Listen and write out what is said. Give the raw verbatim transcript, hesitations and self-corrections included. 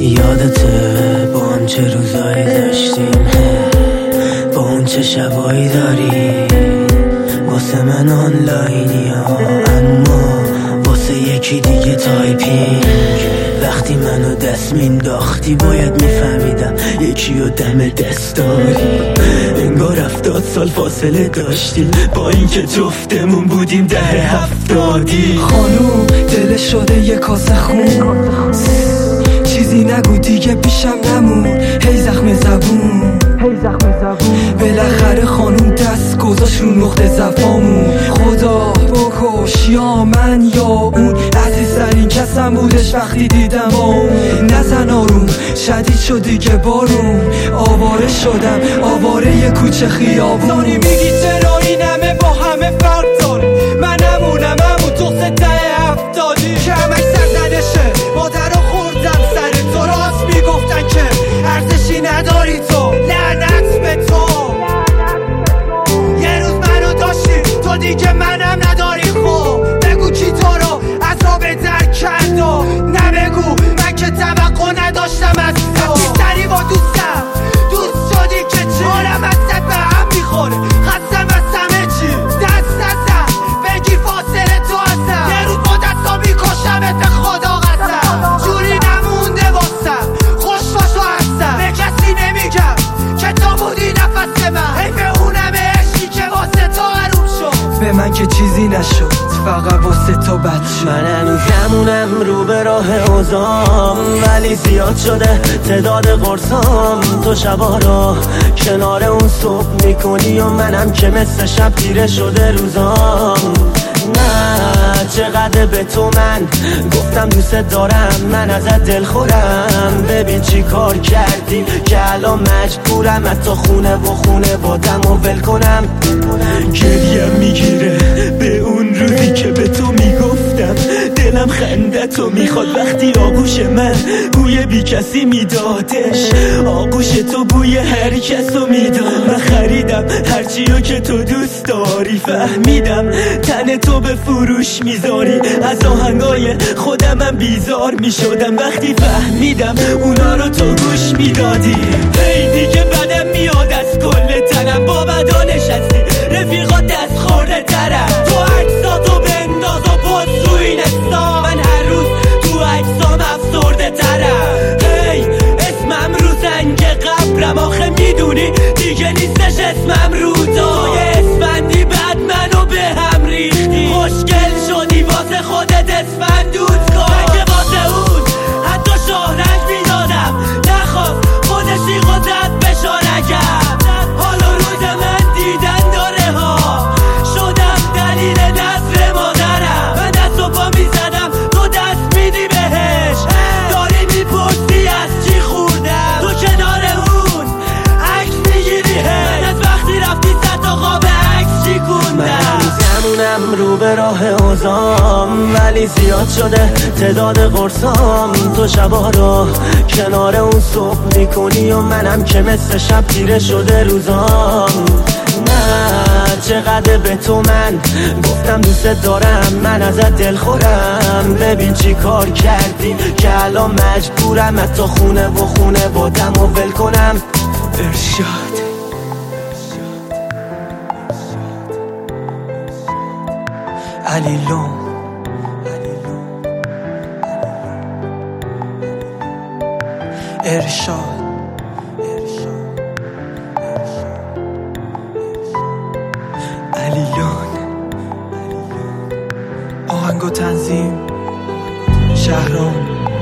یادته با هم چه روزایی داشتیم، با اون چه شبایی داری واسه من آنلاینی ها، اما واسه یکی دیگه تایپینگ. وقتی منو دست مینداختی باید میفهمیدم یکی و دم دست داری. انگار هفتاد سال فاصله داشتیم با اینکه جفتمون بودیم ده هفتادی. خانوم دل شده یه کاسه خون، چیزی نگو دیگه پیشم نمون. هی زخم زبون بالاخره خانوم دست گذاشت رو نقطه زفامون. خدا بکش یا من یا اون، عزیزترین کسم بودش وقتی دیدم با اون. نزن آروم شدید شد دیگه بارون، آواره شدم آواره یه کوچه خیابون. دانی میگی چرا این همه با همه فرق داره، من همونم همون تو سته هفتادی که همش سرزنشه. مادر رو خوردم سر تو، راست میگفتن که ارزشی نداری تو. لعنت به تو، یه روز منو داشتی تو دیگه منم نداری. خب بگو کی تو رو عذاب در کرد و نبگو من که توقع نداشتم از تو. رفتی سری با دوستم دوست شدی که چی؟ حالم ازت به هم میخوره، خستم از همه چی. دست نزن بگیر فاصله تو ازم، یه روز با دستا میکشمت به خدا قسم. جوری نمونده واسم خوش باش و هستم، به کسی نمیگم که تو بودی نفس من. هی به اونم عشقی که واسه تو حروم شد، به من که چیزی نشد فقط واسه تو بد شد. من هنوز همونم رو به راه اوزام، ولی زیاد شده تعداد قرصام. تو شبا رو کنار اون صبح میکنی و منم که مثل شب تیره شده روزام. نه چقدر به تو من گفتم دوست دارم، من ازت دل خورم. ببین چی کار کردی که الان مجبورم حتی خونه و خونه با دم و ول کنم. گریم میگیره به اون روزی که به تو میگفتم دلم خندتو میخواد. وقتی آغوش من بوی بی کسی میدادش، آغوش تو بوی هر کسو میداد. من خریدم هرچیو که تو دوست داری، فهمیدم تن تو به فروش میذاری. از آهنگای خودمم بیزار میشدم وقتی فهمیدم اونا رو تو گوش میدادی. ای دیگه بدم میاد از کل تنم، با بدا نشستی رفیقا دست خورده ترم. تو عکساتو بنداز و پست رو این استا، من هر روز تو عکسام افسرده ترم. هی اسمم رو زنگ قبرم، آخه میدونی دیگه نیستش اسمم رو تو. یه اسفندی بعد منو به هم ریختی، خوشگل شدی واسه خودت اسفند دود کن. من که واسه اون حتی شاهرنگ میدادم، نخواست خودشی خودت بشارگم. حالا روز من دیدن داره ها، شدم دلیل نظر مادرم. من دست و پا میزدم تو دست میدی بهش، داری میپرسی از چی خوردم. تو کنار اون عکس میگیری، من از وقتی رفتی صد تا قاب عکس چی کندم. من همونم رو به راه اوزام، ولی زیاد شده تعداد قرصام. تو شبا رو کنار اون صبح میکنی و منم که مثل شب تیره شده روزام. نه چقدر به تو من گفتم دوست دارم، من ازت دل خورم. ببین چی کار کردی که الان مجبورم حتی خونه و خونه با دم و ول کنم. ارشاد علیلون ارشاد علیلون. آهنگ و تنظیم شهرام.